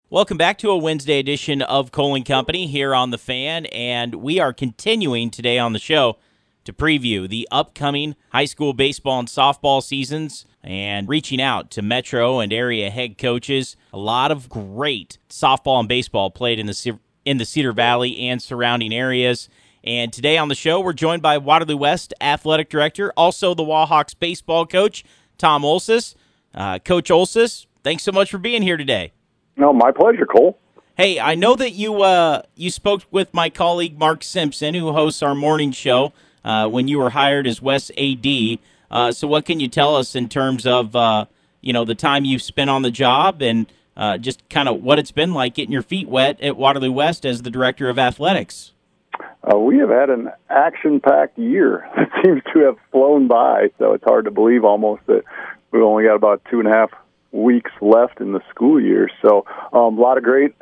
Welcome back to a Wednesday edition of Colin Company here on The Fan, and we are continuing today on the show to preview the upcoming high school baseball and softball seasons and reaching out to Metro and area head coaches. A lot of great softball and baseball played in the Cedar Valley and surrounding areas. And today on the show, we're joined by Waterloo West Athletic Director, also the Wahawks baseball coach, Tom Olsis. Coach Olsis, thanks so much for being here today. No, my pleasure, Cole. Hey, I know that you spoke with my colleague Mark Simpson, who hosts our morning show, when you were hired as West AD. So what can you tell us in terms of the time you've spent on the job and just kind of what it's been like getting your feet wet at Waterloo West as the Director of Athletics? We have had an action-packed year. It seems to have flown by, so it's hard to believe almost that we've only got about 2.5 weeks left in the school year. So a lot of great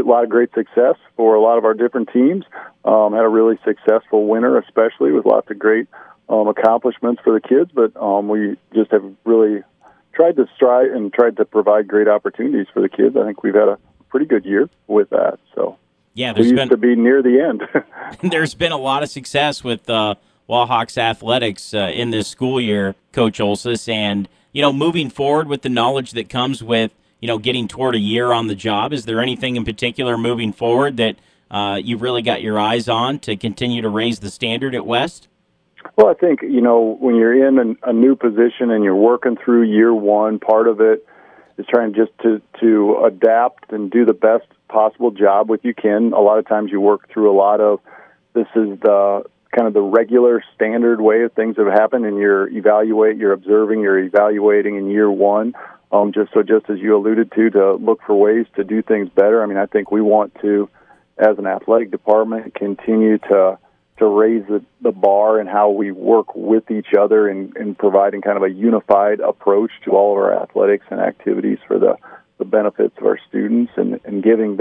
success for a lot of our different teams. Had a really successful winter, especially with lots of great accomplishments for the kids. But we just have really tried to strive and tried to provide great opportunities for the kids. I think we've had a pretty good year with that. So yeah, we used to be near the end. There's been a lot of success with Wahawks athletics in this school year, Coach Olsis, and moving forward with the knowledge that comes with, getting toward a year on the job, is there anything in particular moving forward that you've really got your eyes on to continue to raise the standard at West? Well, I think, when you're in a new position and you're working through year one, part of it is trying just to adapt and do the best possible job with you can. A lot of times you work through a lot of, this is the kind of the regular standard way of things have happened, and you're observing, you're evaluating in year one. Just as you alluded to look for ways to do things better. I mean, I think we want to, as an athletic department, continue to raise the bar in how we work with each other and providing kind of a unified approach to all of our athletics and activities for the benefits of our students and giving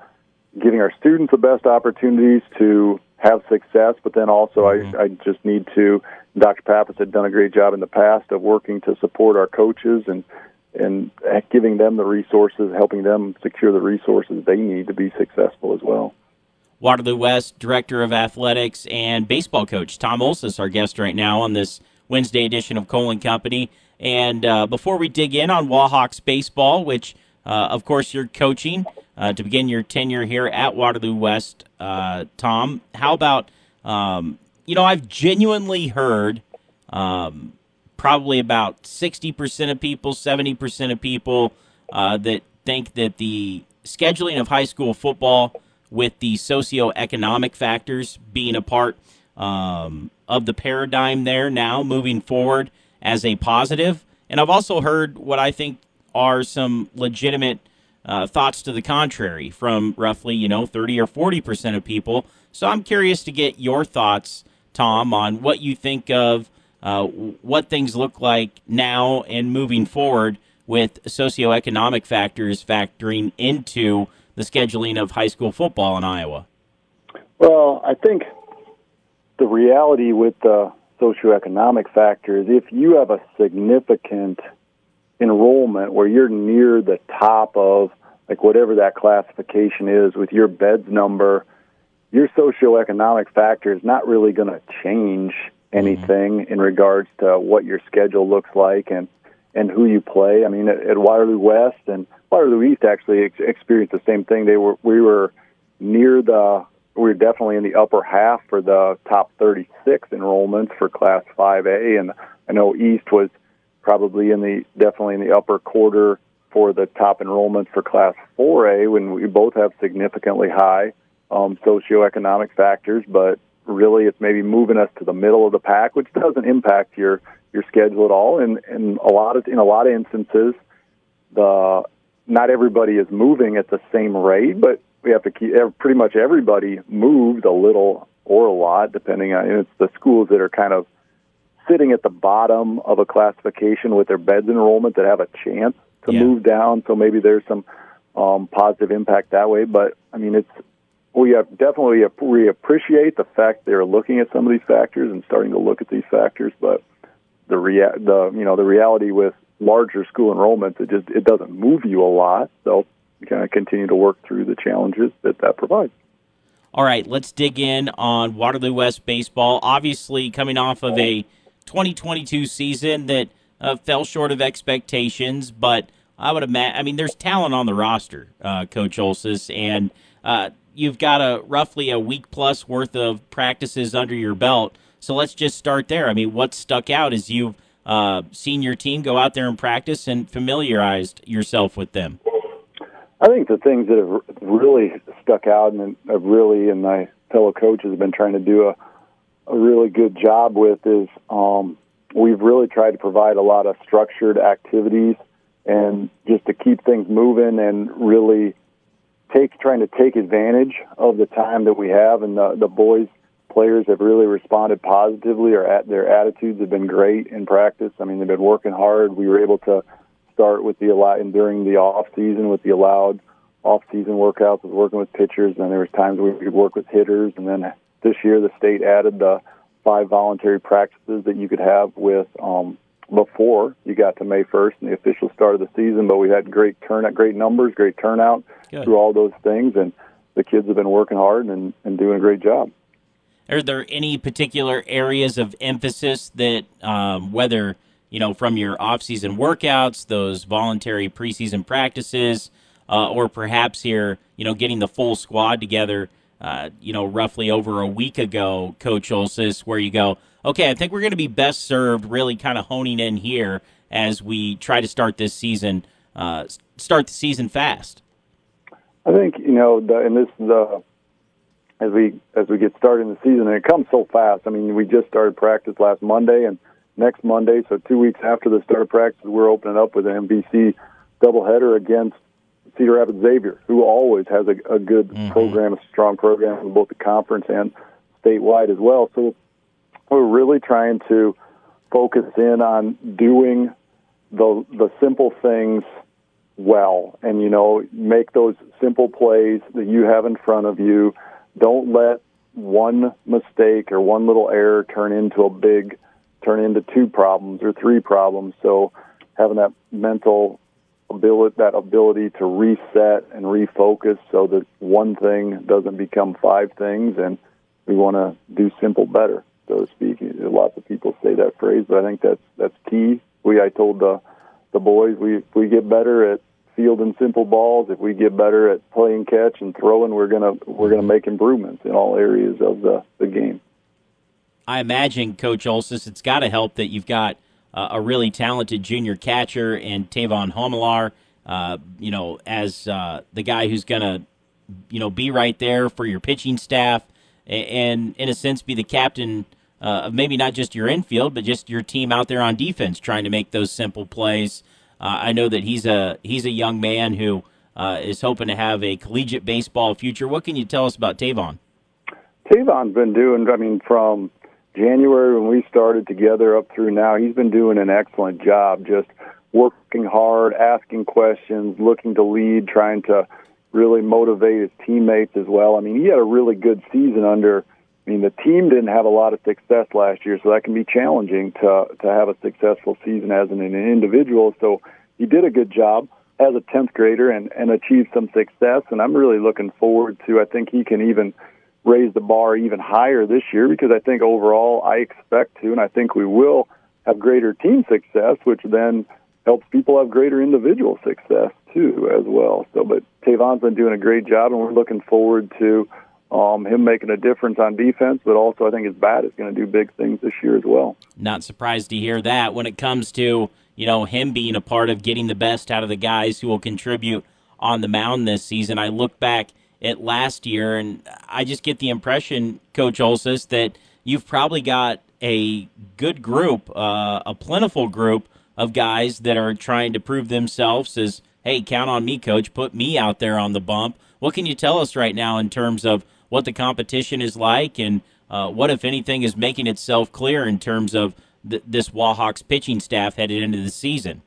our students the best opportunities to have success, but then also I just need to, Dr. Pappas had done a great job in the past of working to support our coaches and giving them the resources, helping them secure the resources they need to be successful as well. Waterloo West Director of Athletics and baseball coach Tom Olsis, our guest right now on this Wednesday edition of Colin Company. And before we dig in on Wahawks baseball, which of course you're coaching to begin your tenure here at Waterloo West, Tom, how about, I've genuinely heard probably about 60% of people, 70% of people that think that the scheduling of high school football with the socioeconomic factors being a part of the paradigm there now moving forward as a positive. And I've also heard what I think are some legitimate thoughts to the contrary from roughly, 30 or 40% of people. So I'm curious to get your thoughts, Tom, on what you think of what things look like now and moving forward with socioeconomic factors factoring into the scheduling of high school football in Iowa. Well, I think the reality with the socioeconomic factor is if you have a significant enrollment where you're near the top of like whatever that classification is with your beds number, your socioeconomic factor is not really going to change anything in regards to what your schedule looks like and who you play. I mean, at Waterloo West and Waterloo East actually experienced the same thing. We were definitely in the upper half for the top 36 enrollments for Class 5A, and I know East was probably definitely in the upper quarter for the top enrollments for Class 4A, when we both have significantly high socioeconomic factors, but really it's maybe moving us to the middle of the pack, which doesn't impact your schedule at all. And in a lot of instances, not everybody is moving at the same rate, but we have to keep pretty much everybody moves a little or a lot, depending on, it's the schools that are kind of sitting at the bottom of a classification with their beds enrollment that have a chance to move down. So maybe there's some positive impact that way. But I mean, we appreciate the fact they're looking at some of these factors and starting to look at these factors. But the reality with larger school enrollments, it doesn't move you a lot. So kind of continue to work through the challenges that provides. All right, let's dig in on Waterloo West baseball. Obviously, coming off of a 2022 season that fell short of expectations, but I would imagine, I mean, there's talent on the roster, Coach Olses, and you've got roughly a week plus worth of practices under your belt. So let's just start there. I mean, what stuck out as you've seen your team go out there and practice and familiarized yourself with them? I think the things that have really stuck out and have really, and my fellow coaches have been trying to do a really good job with is we've really tried to provide a lot of structured activities and just to keep things moving and really trying to take advantage of the time that we have. And the boys players have really responded positively. Their attitudes have been great in practice. I mean, they've been working hard. We were able to start with during the off season with the allowed off season workouts, was working with pitchers, and there was times we could work with hitters. And then this year, the state added the 5 voluntary practices that you could have with before you got to May 1st and the official start of the season. But we had great numbers, great turnout through all those things, and the kids have been working hard and doing a great job. Are there any particular areas of emphasis that, whether from your off-season workouts, those voluntary preseason practices, or perhaps here, getting the full squad together, roughly over a week ago, Coach Olses, where you go, okay, I think we're going to be best served really kind of honing in here as we try to start the season fast? I think, as we get started in the season, and it comes so fast. I mean, we just started practice last Monday, and next Monday, so 2 weeks after the start of practice, we're opening up with an MVC doubleheader against Cedar Rapids Xavier, who always has a good program, a strong program in both the conference and statewide as well. So we're really trying to focus in on doing the simple things well, and make those simple plays that you have in front of you. Don't let one mistake or one little error turn into 2 problems or 3 problems. So having that mental ability to reset and refocus so that one thing doesn't become 5 things, and we want to do simple better, so to speak. Lots of people say that phrase, but I think that's key. I told the boys we get better at fielding simple balls. If we get better at playing catch and throwing, we're gonna make improvements in all areas of the game. I imagine, Coach Olses, it's got to help that you've got a really talented junior catcher and Tavon Homelar, as the guy who's going to, be right there for your pitching staff and, in a sense, be the captain of maybe not just your infield, but just your team out there on defense trying to make those simple plays. I know that he's a young man who is hoping to have a collegiate baseball future. What can you tell us about Tavon? Tavon's been doing, from January when we started together up through now, he's been doing an excellent job, just working hard, asking questions, looking to lead, trying to really motivate his teammates as well. I mean, he had a really good season the team didn't have a lot of success last year, so that can be challenging to have a successful season as an individual. So he did a good job as a 10th grader and achieved some success, and I'm really looking forward to, I think he can even raise the bar even higher this year, because I think overall I expect to, and I think we will have greater team success, which then helps people have greater individual success too as well. So, but Tavon's been doing a great job, and we're looking forward to him making a difference on defense, but also I think his bat is going to do big things this year as well. Not surprised to hear that. When it comes to, him being a part of getting the best out of the guys who will contribute on the mound this season, I look back at last year, and I just get the impression, Coach Olses, that you've probably got a good group, a plentiful group of guys that are trying to prove themselves as, hey, count on me, Coach, put me out there on the bump. What can you tell us right now in terms of what the competition is like, and what, if anything, is making itself clear in terms of this Wahawks pitching staff headed into the season?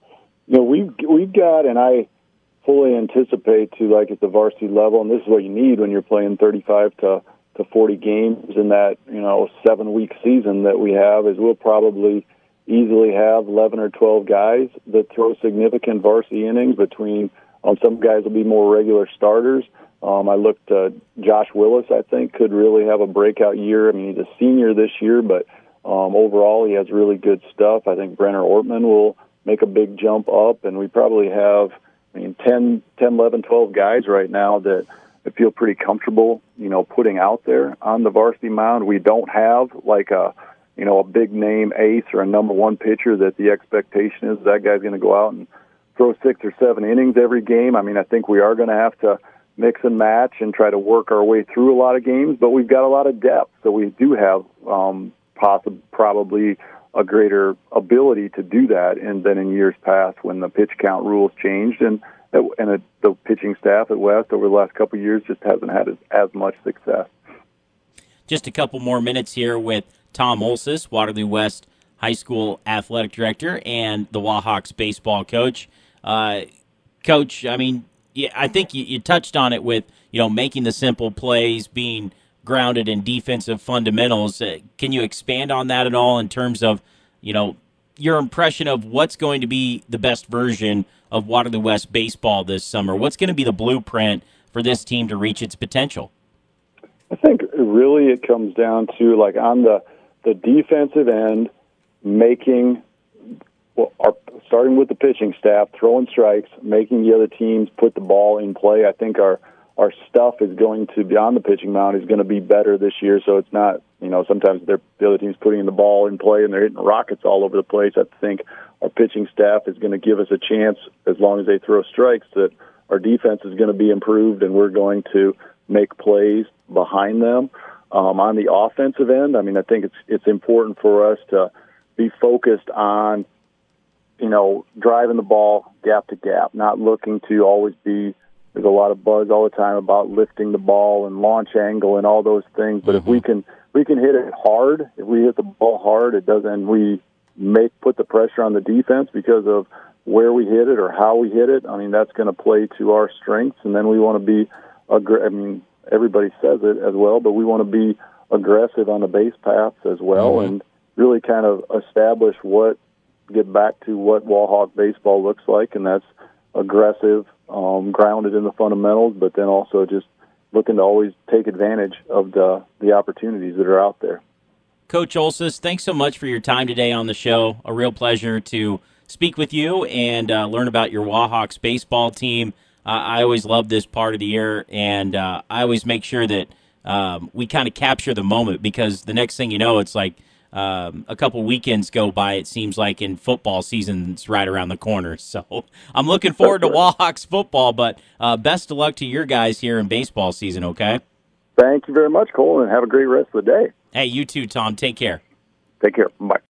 We've got, and I fully anticipate to, like, at the varsity level, and this is what you need when you're playing 35 to 40 games in that 7-week season that we have, is we'll probably easily have 11 or 12 guys that throw significant varsity innings between Some guys will be more regular starters. I looked Josh Willis, I think, could really have a breakout year. I mean, he's a senior this year, but overall he has really good stuff. I think Brenner Ortman will make a big jump up, and we probably have, 10, 11, 12 guys right now that I feel pretty comfortable, putting out there on the varsity mound. We don't have like a big name ace or a number one pitcher that the expectation is that guy's going to go out and throw 6 or 7 innings every game. I think we are going to have to mix and match and try to work our way through a lot of games, but we've got a lot of depth, so we do have probably a greater ability to do that than in years past when the pitch count rules changed, and the pitching staff at West over the last couple of years just hasn't had as much success. Just a couple more minutes here with Tom Olses, Waterloo West High School Athletic Director and the Wahawks baseball coach. Coach, I think you touched on it with, making the simple plays, being grounded in defensive fundamentals. Can you expand on that at all in terms of, your impression of what's going to be the best version of Waterloo West baseball this summer? What's going to be the blueprint for this team to reach its potential? I think really it comes down to, like, on the defensive end, starting with the pitching staff, throwing strikes, making the other teams put the ball in play. I think our stuff is going to be on the pitching mound is going to be better this year. So it's not, sometimes the other team's putting the ball in play and they're hitting rockets all over the place. I think our pitching staff is going to give us a chance, as long as they throw strikes, that our defense is going to be improved and we're going to make plays behind them. On the offensive end, I think it's important for us to be focused on, driving the ball gap to gap, not looking to always be. There's a lot of buzz all the time about lifting the ball and launch angle and all those things. But if we can hit it hard, if we hit the ball hard, we put the pressure on the defense because of where we hit it or how we hit it. That's going to play to our strengths. And then we want to be, everybody says it as well, but we want to be aggressive on the base paths as well, and really kind of get back to what Wahawk baseball looks like, and that's aggressive, grounded in the fundamentals, but then also just looking to always take advantage of the opportunities that are out there. Coach Olses, thanks so much for your time today on the show. A real pleasure to speak with you and learn about your Wahawks baseball team. I always love this part of the year, and I always make sure that we kind of capture the moment, because the next thing you know, it's like a couple weekends go by, it seems like, and football season's right around the corner. So I'm looking forward to Wahawks football, but best of luck to your guys here in baseball season, okay? Thank you very much, Cole, and have a great rest of the day. Hey, you too, Tom. Take care. Take care. Bye.